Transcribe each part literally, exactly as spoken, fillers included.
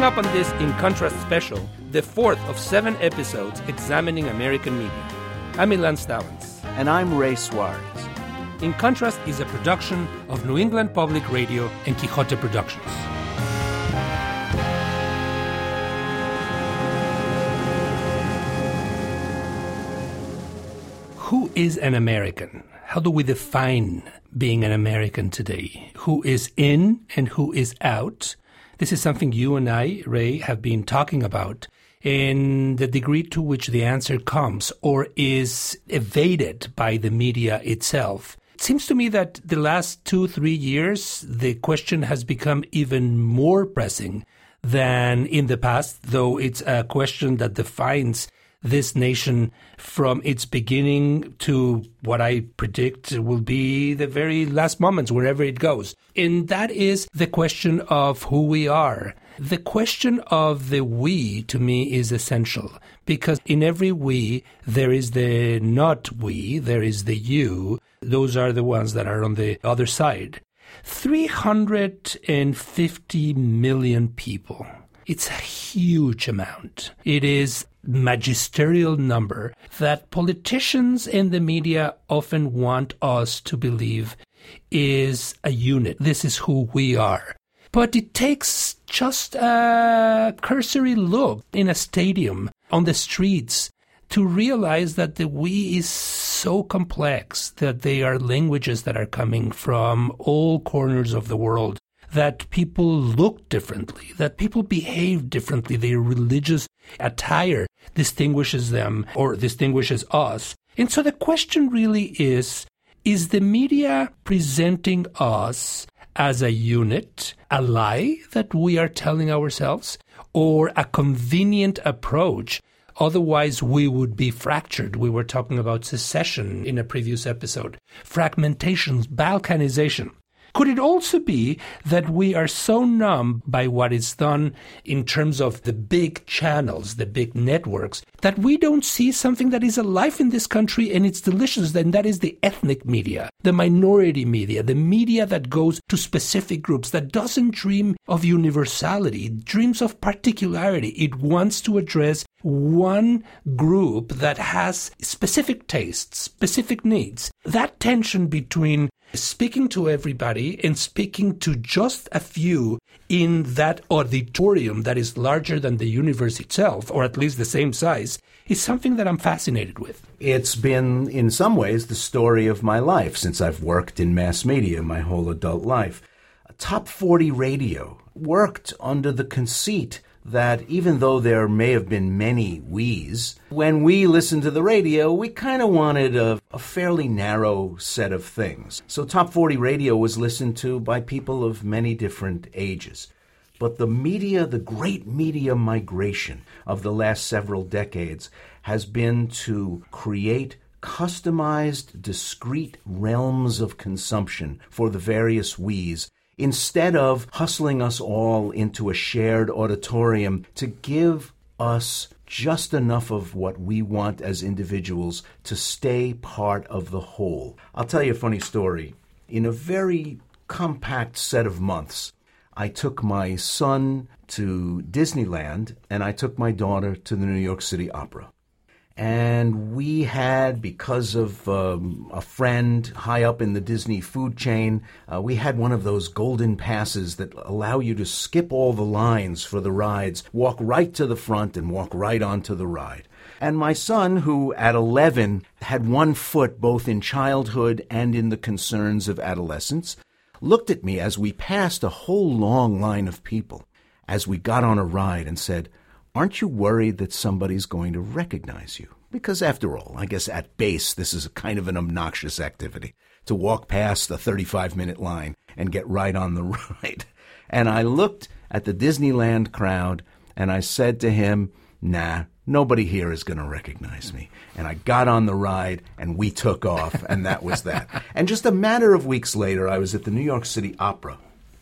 Coming up on this In Contrast special, the fourth of seven episodes examining American media. I'm Ilan Stallings. And I'm Ray Suarez. In Contrast is a production of New England Public Radio and Quixote Productions. Who is an American? How do we define being an American today? Who is in and who is out? This is something you and I, Ray, have been talking about. And the degree to which the answer comes or is evaded by the media itself. It seems to me that the last two, three years, the question has become even more pressing than in the past, though it's a question that defines this nation from its beginning to what I predict will be the very last moments, wherever it goes. And that is the question of who we are. The question of the we, to me, is essential, because in every we, there is the not we, there is the you. Those are the ones that are on the other side. three hundred fifty million people. It's a huge amount. It is magisterial number that politicians and the media often want us to believe is a unit. This is who we are. But it takes just a cursory look in a stadium, on the streets, to realize that the we is so complex, that they are languages that are coming from all corners of the world, that people look differently, that people behave differently. Their religious attire distinguishes them or distinguishes us. And so the question really is, is the media presenting us as a unit, a lie that we are telling ourselves, or a convenient approach? Otherwise, we would be fractured. We were talking about secession in a previous episode. Fragmentation, balkanization. Could it also be that we are so numb by what is done in terms of the big channels, the big networks, that we don't see something that is alive in this country and it's delicious, and that is the ethnic media, the minority media, the media that goes to specific groups, that doesn't dream of universality, it dreams of particularity. It wants to address one group that has specific tastes, specific needs. That tension between speaking to everybody and speaking to just a few in that auditorium that is larger than the universe itself, or at least the same size, is something that I'm fascinated with. It's been, in some ways, the story of my life since I've worked in mass media my whole adult life. Top forty Radio worked under the conceit that even though there may have been many we's, when we listened to the radio, we kind of wanted a, a fairly narrow set of things. So Top forty Radio was listened to by people of many different ages. But the media, the great media migration of the last several decades has been to create customized, discrete realms of consumption for the various we's, instead of hustling us all into a shared auditorium to give us just enough of what we want as individuals to stay part of the whole. I'll tell you a funny story. In a very compact set of months, I took my son to Disneyland and I took my daughter to the New York City Opera. And we had, because of um, a friend high up in the Disney food chain, uh, we had one of those golden passes that allow you to skip all the lines for the rides, walk right to the front and walk right onto the ride. And my son, who at eleven had one foot both in childhood and in the concerns of adolescence, looked at me as we passed a whole long line of people as we got on a ride and said, "Aren't you worried that somebody's going to recognize you?" Because after all, I guess at base, this is a kind of an obnoxious activity, to walk past the thirty-five minute line and get right on the ride. And I looked at the Disneyland crowd and I said to him, nah, nobody here is going to recognize me. And I got on the ride and we took off, and that was that. And just a matter of weeks later, I was at the New York City Opera.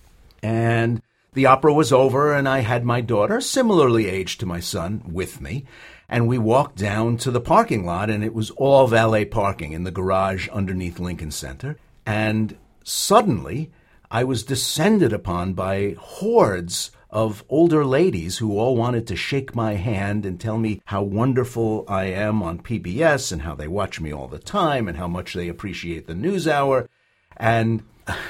And the opera was over, and I had my daughter, similarly aged to my son, with me, and we walked down to the parking lot, and it was all valet parking in the garage underneath Lincoln Center. And suddenly, I was descended upon by hordes of older ladies who all wanted to shake my hand and tell me how wonderful I am on P B S and how they watch me all the time and how much they appreciate the NewsHour. And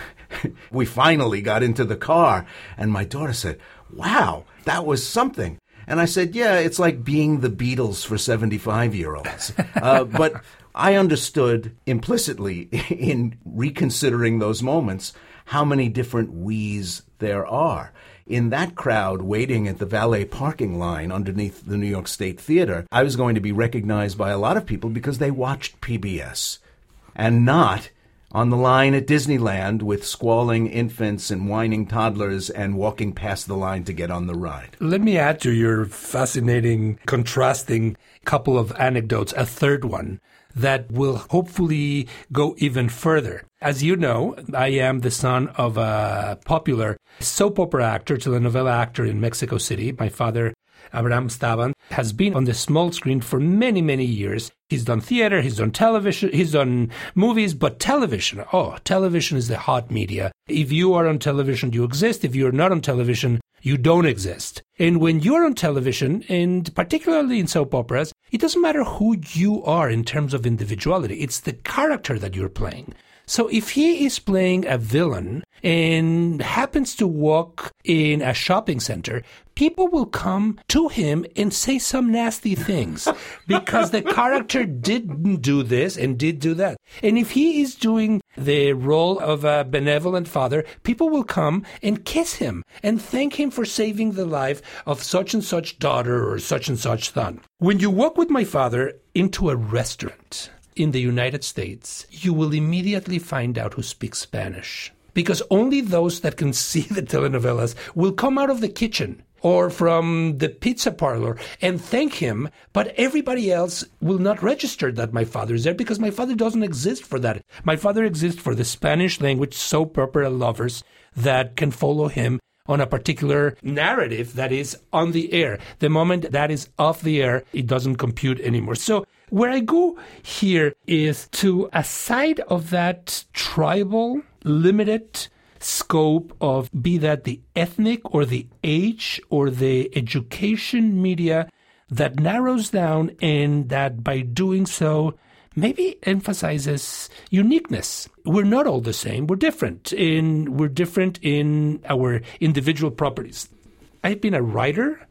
we finally got into the car, and my daughter said, wow, that was something. And I said, yeah, it's like being the Beatles for seventy-five-year-olds. Uh, but I understood implicitly in reconsidering those moments how many different we's there are. In that crowd waiting at the valet parking line underneath the New York State Theater, I was going to be recognized by a lot of people because they watched P B S and not on the line at Disneyland with squalling infants and whining toddlers and walking past the line to get on the ride. Let me add to your fascinating, contrasting couple of anecdotes, a third one that will hopefully go even further. As you know, I am the son of a popular soap opera actor, telenovela actor in Mexico City. My father, Abraham Staban, has been on the small screen for many, many years. He's done theater, he's done television, he's done movies, but television, oh, television is the hot media. If you are on television, you exist. If you're not on television, you don't exist. And when you're on television, and particularly in soap operas, it doesn't matter who you are in terms of individuality. It's the character that you're playing. So if he is playing a villain and happens to walk in a shopping center, people will come to him and say some nasty things because the character didn't do this and did do that. And if he is doing the role of a benevolent father, people will come and kiss him and thank him for saving the life of such and such daughter or such and such son. When you walk with my father into a restaurant in the United States, you will immediately find out who speaks Spanish. Because only those that can see the telenovelas will come out of the kitchen or from the pizza parlor and thank him, but everybody else will not register that my father is there because my father doesn't exist for that. My father exists for the Spanish language soap opera lovers that can follow him on a particular narrative that is on the air. The moment that is off the air, it doesn't compute anymore. So where I go here is to a side of that tribal, limited scope of be that the ethnic or the age or the education media that narrows down and that by doing so maybe emphasizes uniqueness. We're not all the same. We're different. In, we're different in our individual properties. I've been a writer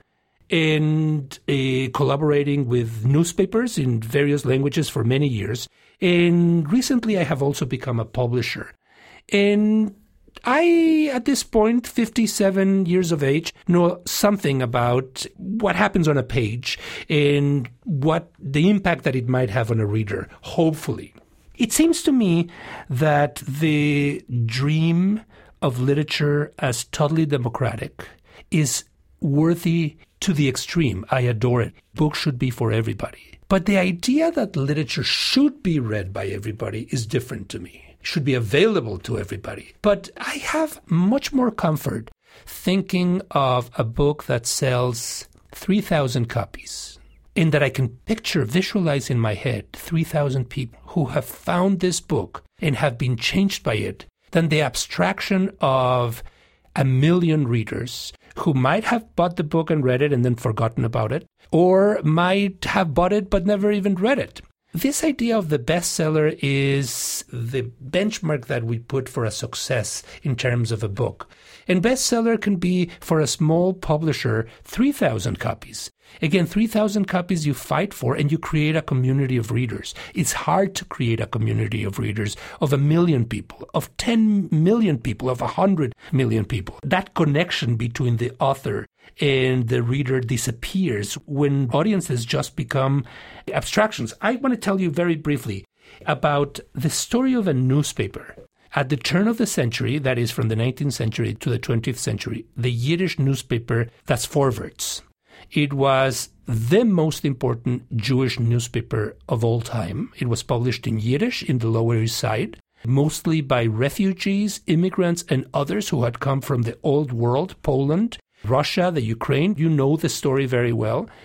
and uh, collaborating with newspapers in various languages for many years. And recently I have also become a publisher. And I, at this point, fifty-seven years of age, know something about what happens on a page and what the impact that it might have on a reader, hopefully. It seems to me that the dream of literature as totally democratic is worthy to the extreme. I adore it. Books should be for everybody. But the idea that literature should be read by everybody is different to me. Should be available to everybody. But I have much more comfort thinking of a book that sells three thousand copies and that I can picture, visualize in my head three thousand people who have found this book and have been changed by it than the abstraction of a million readers who might have bought the book and read it and then forgotten about it, or might have bought it but never even read it. This idea of the bestseller is the benchmark that we put for a success in terms of a book. And bestseller can be, for a small publisher, three thousand copies. Again, three thousand copies you fight for and you create a community of readers. It's hard to create a community of readers of a million people, of ten million people, of one hundred million people. That connection between the author and the reader disappears when audiences just become abstractions. I want to tell you very briefly about the story of a newspaper. At the turn of the century, that is from the nineteenth century to the twentieth century, the Yiddish newspaper, that's Vorwärts. It was the most important Jewish newspaper of all time. It was published in Yiddish in the Lower East Side, mostly by refugees, immigrants, and others who had come from the old world, Poland, Russia, the Ukraine. You know the story very well.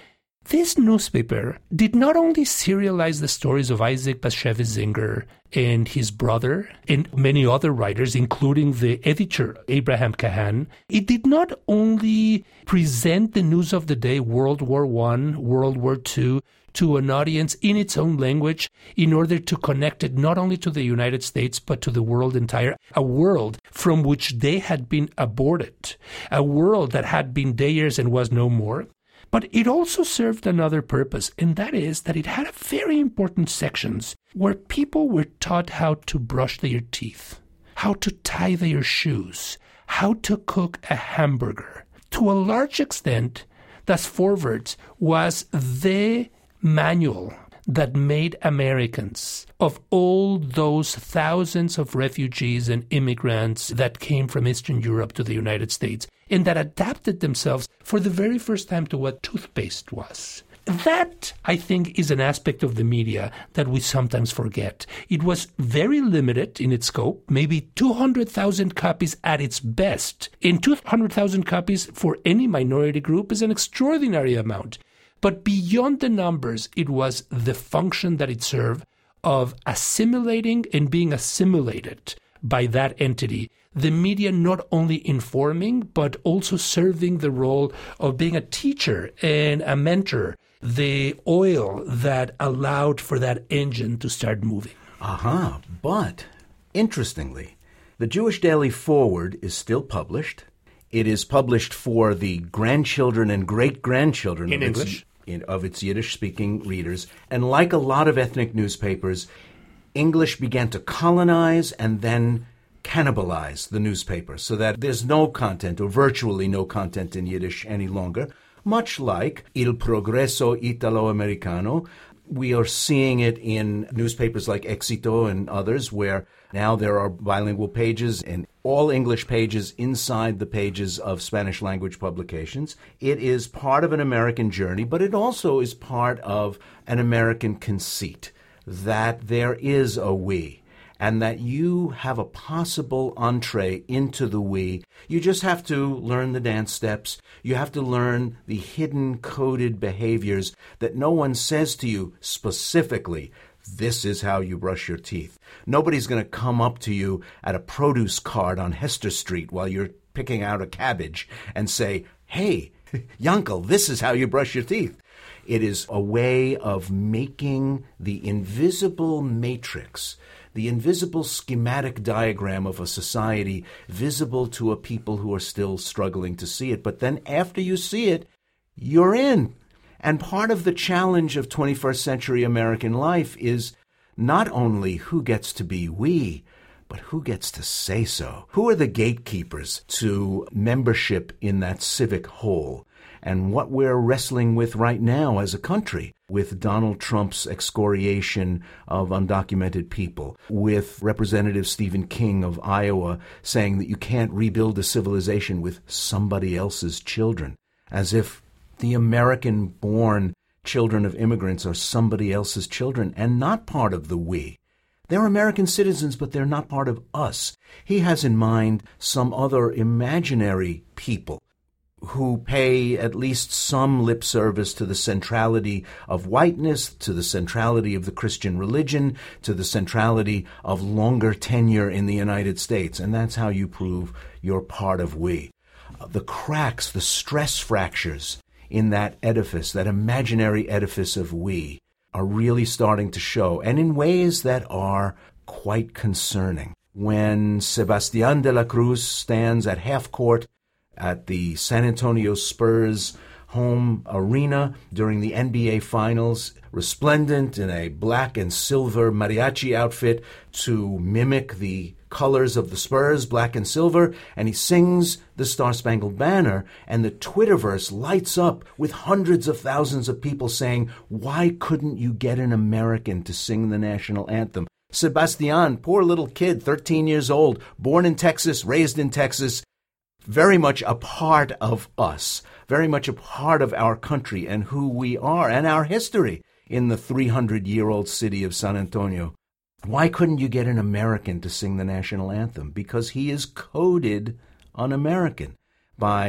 This newspaper did not only serialize the stories of Isaac Bashevis Singer and his brother and many other writers, including the editor Abraham Cahan, it did not only present the news of the day, World War One, World War Two, to an audience in its own language in order to connect it not only to the United States but to the world entire, a world from which they had been aborted, a world that had been theirs and was no more. But it also served another purpose, and that is that it had very important sections where people were taught how to brush their teeth, how to tie their shoes, how to cook a hamburger. To a large extent, Das Vorwärts was the manual that made Americans, of all those thousands of refugees and immigrants that came from Eastern Europe to the United States and that adapted themselves for the very first time to what toothpaste was. That, I think, is an aspect of the media that we sometimes forget. It was very limited in its scope, maybe two hundred thousand copies at its best. And two hundred thousand copies for any minority group is an extraordinary amount. But beyond the numbers, it was the function that it served of assimilating and being assimilated by that entity. The media not only informing, but also serving the role of being a teacher and a mentor, the oil that allowed for that engine to start moving. Aha, uh-huh. But interestingly, the Jewish Daily Forward is still published. It is published for the grandchildren and great-grandchildren in of English. Its, in, of its Yiddish-speaking readers. And like a lot of ethnic newspapers, English began to colonize and then cannibalize the newspaper so that there's no content or virtually no content in Yiddish any longer. Much like Il Progresso Italo-Americano, we are seeing it in newspapers like Éxito and others where now there are bilingual pages and all English pages inside the pages of Spanish language publications. It is part of an American journey, but it also is part of an American conceit that there is a we, and that you have a possible entree into the we. You just have to learn the dance steps. You have to learn the hidden coded behaviors that no one says to you specifically, this is how you brush your teeth. Nobody's going to come up to you at a produce cart on Hester Street while you're picking out a cabbage and say, hey, Yankel, this is how you brush your teeth. It is a way of making the invisible matrix, the invisible schematic diagram of a society visible to a people who are still struggling to see it. But then after you see it, you're in. And part of the challenge of twenty-first century American life is not only who gets to be we, but who gets to say so? Who are the gatekeepers to membership in that civic whole? And what we're wrestling with right now as a country, with Donald Trump's excoriation of undocumented people, with Representative Stephen King of Iowa saying that you can't rebuild a civilization with somebody else's children, as if the American-born children of immigrants are somebody else's children and not part of the we. They're American citizens, but they're not part of us. He has in mind some other imaginary people who pay at least some lip service to the centrality of whiteness, to the centrality of the Christian religion, to the centrality of longer tenure in the United States. And that's how you prove you're part of we. The cracks, the stress fractures in that edifice, that imaginary edifice of we, are really starting to show, and in ways that are quite concerning. When Sebastián de la Cruz stands at half court at the San Antonio Spurs home arena during the N B A Finals, resplendent in a black and silver mariachi outfit to mimic the colors of the Spurs, black and silver, and he sings the Star-Spangled Banner, and the Twitterverse lights up with hundreds of thousands of people saying, why couldn't you get an American to sing the national anthem? Sebastián, poor little kid, thirteen years old, born in Texas, raised in Texas, very much a part of us, very much a part of our country and who we are and our history in the three hundred year old city of San Antonio. Why couldn't you get an American to sing the national anthem? Because he is coded un-American by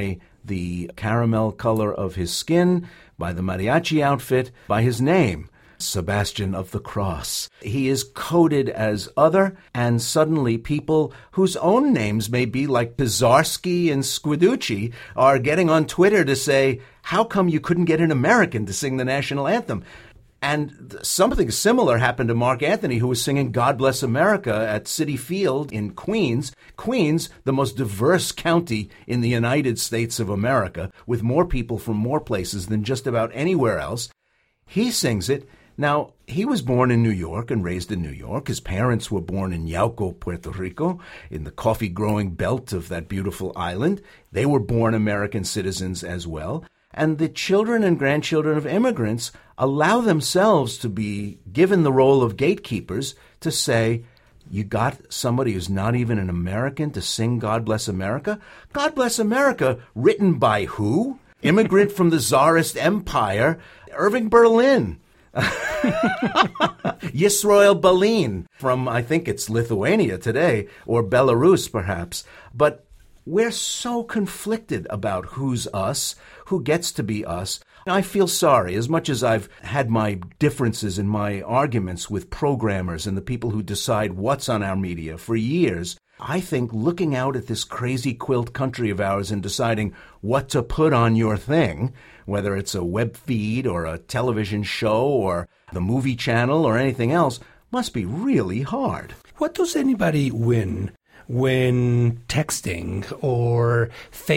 the caramel color of his skin, by the mariachi outfit, by his name, Sebastian of the Cross. He is coded as other, and suddenly people whose own names may be like Pizarski and Squiducci are getting on Twitter to say, how come you couldn't get an American to sing the national anthem? And something similar happened to Mark Anthony, who was singing God Bless America at Citi Field in Queens. Queens, the most diverse county in the United States of America, with more people from more places than just about anywhere else. He sings it. Now, he was born in New York and raised in New York. His parents were born in Yauco, Puerto Rico, in the coffee-growing belt of that beautiful island. They were born American citizens as well. And the children and grandchildren of immigrants allow themselves to be given the role of gatekeepers to say, you got somebody who's not even an American to sing God Bless America? God Bless America, written by who? Immigrant from the Tsarist Empire, Irving Berlin. Yisroel Balin from, I think it's Lithuania today, or Belarus perhaps. But we're so conflicted about who's us, who gets to be us. I feel sorry, as much as I've had my differences in my arguments with programmers and the people who decide what's on our media for years. I think looking out at this crazy quilt country of ours and deciding what to put on your thing, whether it's a web feed or a television show or the movie channel or anything else, must be really hard. What does anybody win when texting or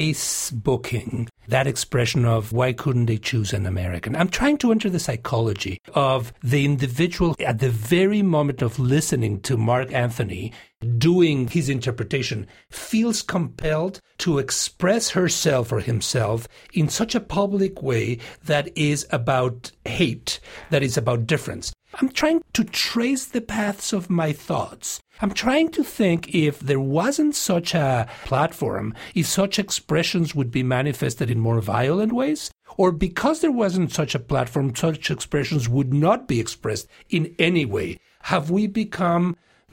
Facebooking that expression of why couldn't they choose an American? I'm trying to enter the psychology of the individual at the very moment of listening to Mark Anthony doing his interpretation, feels compelled to express herself or himself in such a public way that is about hate, that is about difference. I'm trying to trace the paths of my thoughts. I'm trying to think if there wasn't such a platform, if such expressions would be manifested in more violent ways, or because there wasn't such a platform, such expressions would not be expressed in any way. Have we become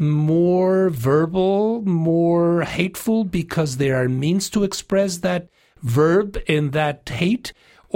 more verbal, more hateful because there are means to express that verb and that hate?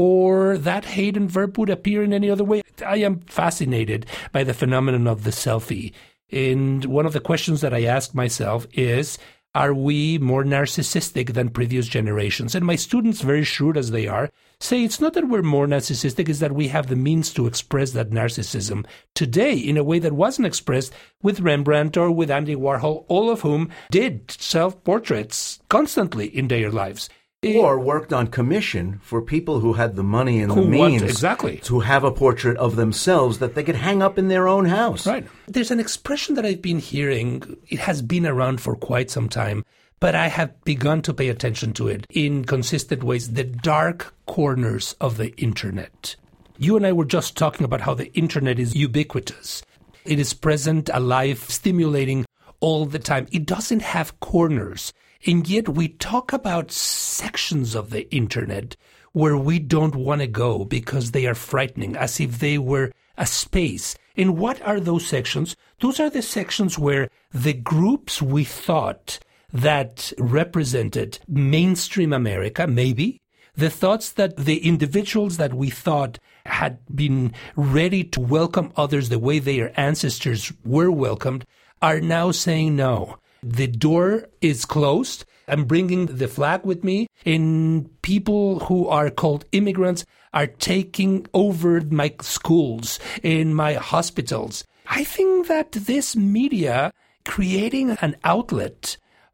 Or that hate and verb would appear in any other way? I am fascinated by the phenomenon of the selfie. And one of the questions that I ask myself is, are we more narcissistic than previous generations? And my students, very shrewd as they are, say it's not that we're more narcissistic, it's that we have the means to express that narcissism today in a way that wasn't expressed with Rembrandt or with Andy Warhol, all of whom did self-portraits constantly in their lives. Or worked on commission for people who had the money and the Who means want, exactly. to have a portrait of themselves that they could hang up in their own house. Right. There's an expression that I've been hearing. It has been around for quite some time, but I have begun to pay attention to it in consistent ways. The dark corners of the internet. You and I were just talking about how the internet is ubiquitous. It is present, alive, stimulating all the time. It doesn't have corners. And yet we talk about sections of the internet where we don't want to go because they are frightening, as if they were a space. And what are those sections? Those are the sections where the groups we thought that represented mainstream America, maybe, the thoughts that the individuals that we thought had been ready to welcome others the way their ancestors were welcomed, are now saying no. The door is closed. I'm bringing the flag with me, and people who are called immigrants are taking over my schools and my hospitals. I think that this media creating an outlet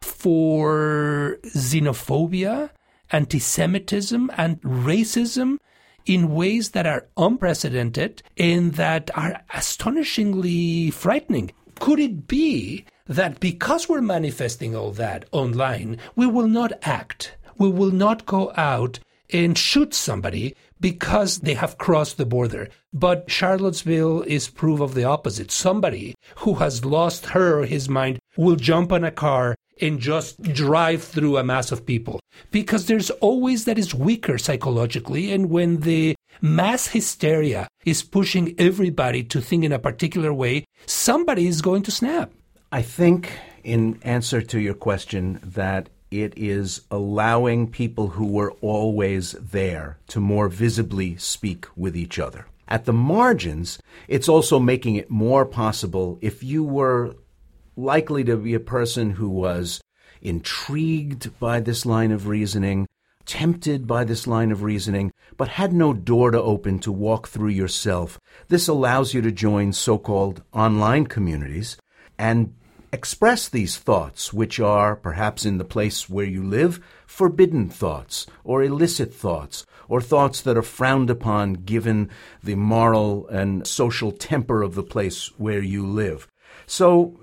for xenophobia, anti-Semitism, and racism in ways that are unprecedented and that are astonishingly frightening. Could it be that because we're manifesting all that online, we will not act, we will not go out and shoot somebody because they have crossed the border? But Charlottesville is proof of the opposite. Somebody who has lost her or his mind will jump on a car and just drive through a mass of people. Because there's always that is weaker psychologically, and when the mass hysteria is pushing everybody to think in a particular way, somebody is going to snap. I think, in answer to your question, that it is allowing people who were always there to more visibly speak with each other. At the margins, it's also making it more possible if you were likely to be a person who was intrigued by this line of reasoning, tempted by this line of reasoning, but had no door to open to walk through yourself. This allows you to join so-called online communities and express these thoughts, which are, perhaps in the place where you live, forbidden thoughts or illicit thoughts or thoughts that are frowned upon given the moral and social temper of the place where you live. So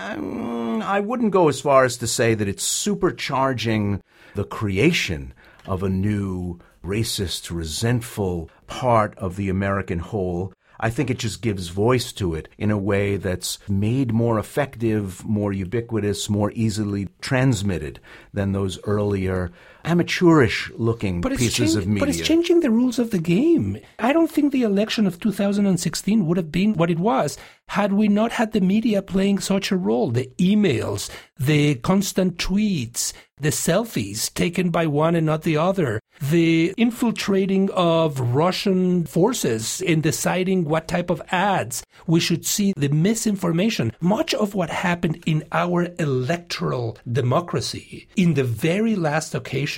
um, I wouldn't go as far as to say that it's supercharging the creation of a new racist, resentful part of the American whole. I think it just gives voice to it in a way that's made more effective, more ubiquitous, more easily transmitted than those earlier amateurish-looking pieces changed, of media. But it's changing the rules of the game. I don't think the election of two thousand sixteen would have been what it was had we not had the media playing such a role. The emails, the constant tweets, the selfies taken by one and not the other, the infiltrating of Russian forces in deciding what type of ads we should see, the misinformation. Much of what happened in our electoral democracy in the very last occasion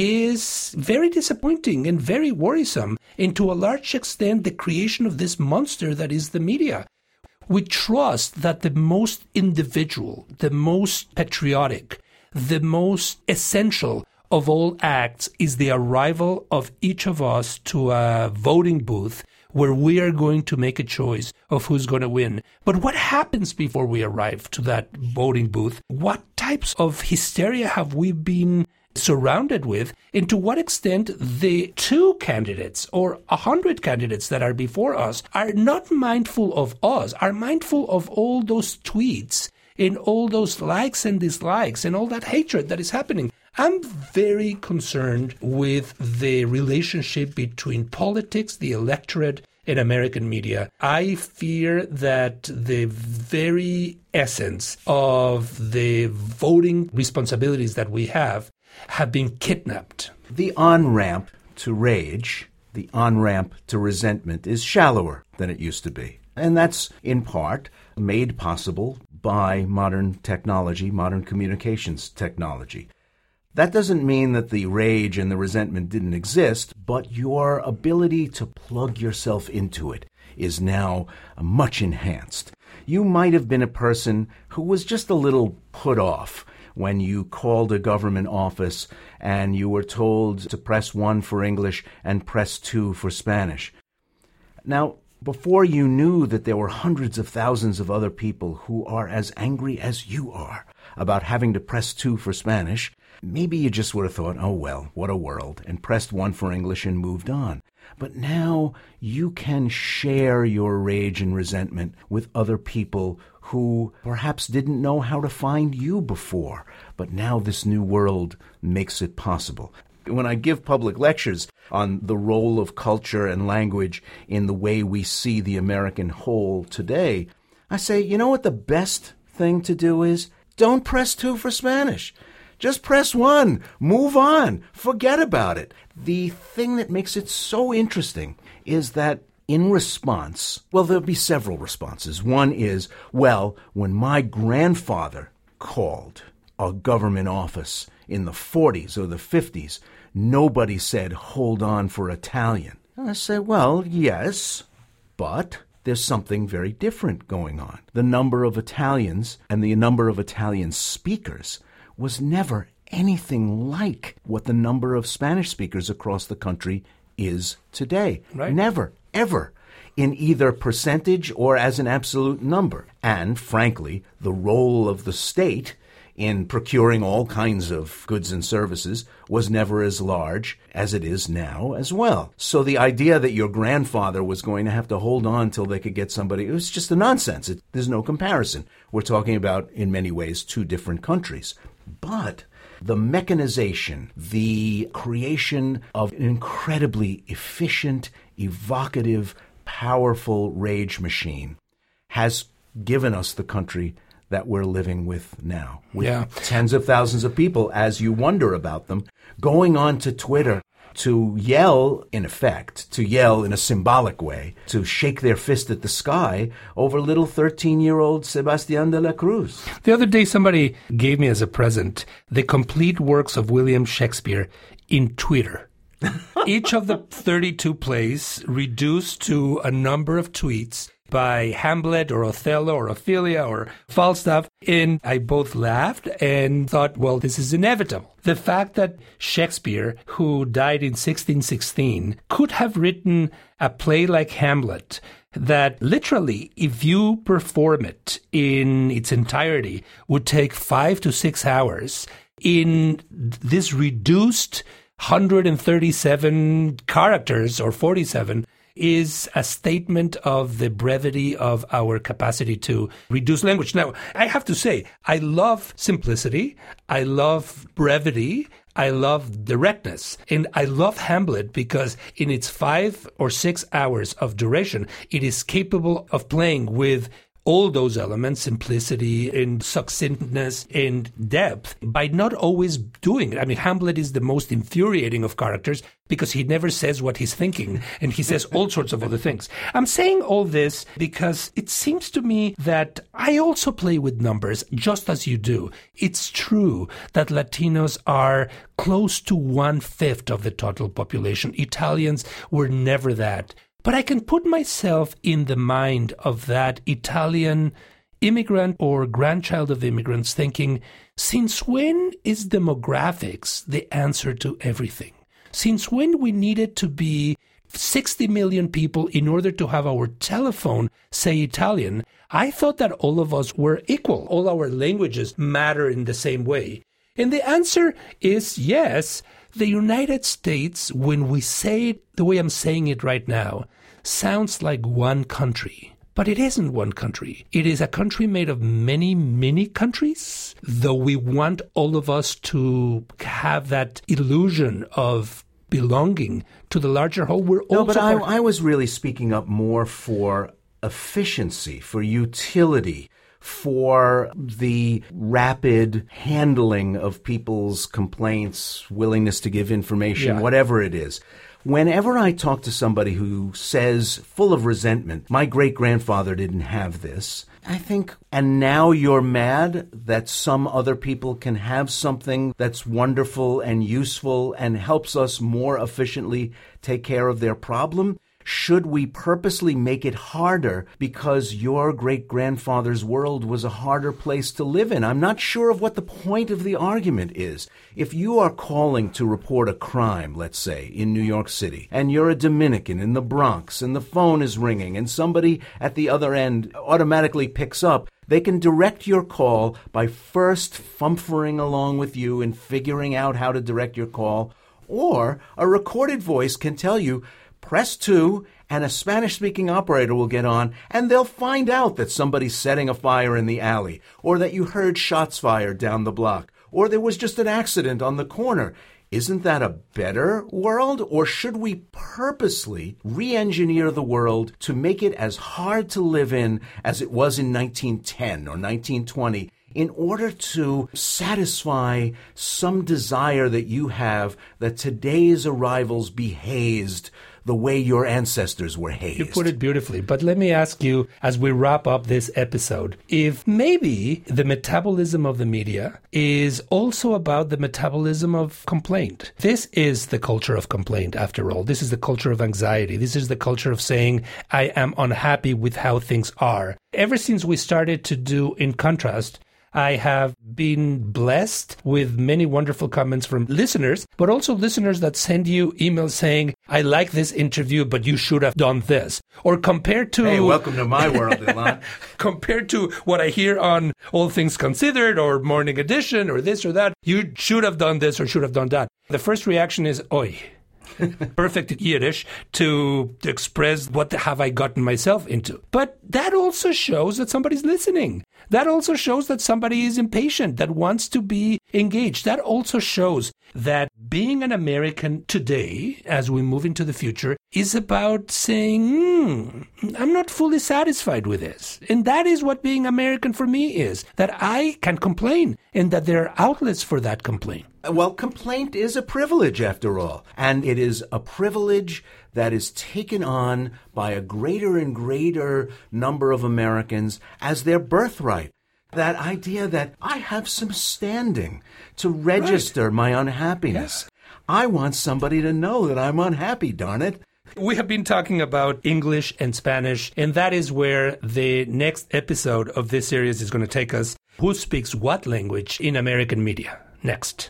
is very disappointing and very worrisome, and to a large extent the creation of this monster that is the media. We trust that the most individual, the most patriotic, the most essential of all acts is the arrival of each of us to a voting booth where we are going to make a choice of who's going to win. But what happens before we arrive to that voting booth? What types of hysteria have we been surrounded with, and to what extent the two candidates or a hundred candidates that are before us are not mindful of us, are mindful of all those tweets and all those likes and dislikes and all that hatred that is happening. I'm very concerned with the relationship between politics, the electorate, and American media. I fear that the very essence of the voting responsibilities that we have have been kidnapped. The on-ramp to rage, the on-ramp to resentment is shallower than it used to be. And that's, in part, made possible by modern technology, modern communications technology. That doesn't mean that the rage and the resentment didn't exist, but your ability to plug yourself into it is now much enhanced. You might have been a person who was just a little put off when you called a government office and you were told to press one for English and press two for Spanish. Now, before you knew that there were hundreds of thousands of other people who are as angry as you are about having to press two for Spanish, maybe you just would have thought, oh well, what a world, and pressed one for English and moved on. But now you can share your rage and resentment with other people who perhaps didn't know how to find you before, but now this new world makes it possible. When I give public lectures on the role of culture and language in the way we see the American whole today, I say, you know what the best thing to do is? Don't press two for Spanish. Just press one. Move on. Forget about it. The thing that makes it so interesting is that in response, well, there'll be several responses. One is, well, when my grandfather called a government office in the forties or the fifties, nobody said, hold on for Italian. And I said, well, yes, but there's something very different going on. The number of Italians and the number of Italian speakers was never anything like what the number of Spanish speakers across the country is today. Right. Never, ever, in either percentage or as an absolute number. And frankly, the role of the state in procuring all kinds of goods and services was never as large as it is now as well. So the idea that your grandfather was going to have to hold on till they could get somebody, it was just a nonsense. It, there's no comparison. We're talking about, in many ways, two different countries. But the mechanization, the creation of an incredibly efficient, evocative, powerful rage machine has given us the country that we're living with now. With Yeah. tens of thousands of people, as you wonder about them, going on to Twitter to yell, in effect, to yell in a symbolic way, to shake their fist at the sky over little thirteen-year-old Sebastián de la Cruz. The other day, somebody gave me as a present the complete works of William Shakespeare in Twitter. Each of the thirty-two plays reduced to a number of tweets by Hamlet or Othello or Ophelia or Falstaff, and I both laughed and thought, well, this is inevitable. The fact that Shakespeare, who died in sixteen sixteen, could have written a play like Hamlet that literally, if you perform it in its entirety, would take five to six hours in this reduced one hundred thirty-seven characters or forty-seven, is a statement of the brevity of our capacity to reduce language. Now, I have to say, I love simplicity, I love brevity, I love directness, and I love Hamlet because in its five or six hours of duration, it is capable of playing with all those elements, simplicity and succinctness and depth, by not always doing it. I mean, Hamlet is the most infuriating of characters because he never says what he's thinking, and he says all sorts of other things. I'm saying all this because it seems to me that I also play with numbers, just as you do. It's true that Latinos are close to one-fifth of the total population. Italians were never that. But I can put myself in the mind of that Italian immigrant or grandchild of immigrants thinking, since when is demographics the answer to everything? Since when we needed to be sixty million people in order to have our telephone say Italian, I thought that all of us were equal. All our languages matter in the same way. And the answer is yes. The United States, when we say it the way I'm saying it right now, sounds like one country. But it isn't one country. It is a country made of many, many countries, though we want all of us to have that illusion of belonging to the larger whole. We're no, also but I, part- I was really speaking up more for efficiency, for utility, for the rapid handling of people's complaints, willingness to give information, Yeah. whatever it is. Whenever I talk to somebody who says, full of resentment, my great-grandfather didn't have this, I think, and now you're mad that some other people can have something that's wonderful and useful and helps us more efficiently take care of their problem? Should we purposely make it harder because your great-grandfather's world was a harder place to live in? I'm not sure of what the point of the argument is. If you are calling to report a crime, let's say, in New York City, and you're a Dominican in the Bronx, and the phone is ringing, and somebody at the other end automatically picks up, they can direct your call by first fumfering along with you and figuring out how to direct your call, or a recorded voice can tell you, press two, and a Spanish-speaking operator will get on, and they'll find out that somebody's setting a fire in the alley, or that you heard shots fired down the block, or there was just an accident on the corner. Isn't that a better world? Or should we purposely re-engineer the world to make it as hard to live in as it was in nineteen ten or nineteen twenty in order to satisfy some desire that you have that today's arrivals be hazed the way your ancestors were hazed? You put it beautifully. But let me ask you, as we wrap up this episode, if maybe the metabolism of the media is also about the metabolism of complaint. This is the culture of complaint, after all. This is the culture of anxiety. This is the culture of saying, I am unhappy with how things are. Ever since we started to do In Contrast, I have been blessed with many wonderful comments from listeners, but also listeners that send you emails saying, I like this interview, but you should have done this. Or compared to... Hey, welcome to my world, Ilan. Compared to what I hear on All Things Considered or Morning Edition or this or that, you should have done this or should have done that. The first reaction is, oi. Perfect Yiddish to express what have I gotten myself into. But that also shows that somebody's listening. That also shows that somebody is impatient, that wants to be engaged. That also shows that being an American today, as we move into the future, is about saying, hmm, I'm not fully satisfied with this. And that is what being American for me is, that I can complain and that there are outlets for that complaint. Well, complaint is a privilege, after all, and it is a privilege that is taken on by a greater and greater number of Americans as their birthright. That idea that I have some standing to register right. my unhappiness. Yeah. I want somebody to know that I'm unhappy, darn it. We have been talking about English and Spanish, and that is where the next episode of this series is going to take us. Who speaks what language in American media? Next.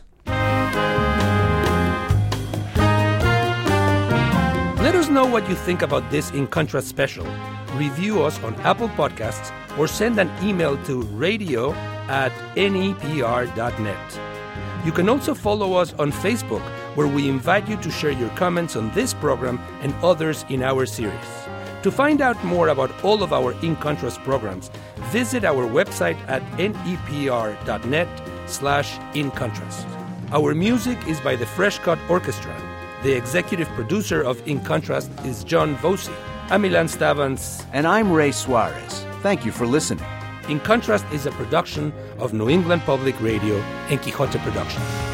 Let us know what you think about this In Contrast special. Review us on Apple Podcasts or send an email to radio at N E P R dot net. You can also follow us on Facebook, where we invite you to share your comments on this program and others in our series. To find out more about all of our In Contrast programs, visit our website at N E P R dot net slash In Contrast. Our music is by the Fresh Cut Orchestra. The executive producer of In Contrast is John Voci. I'm Ilan Stavans. And I'm Ray Suarez. Thank you for listening. In Contrast is a production of New England Public Radio and Quixote Productions.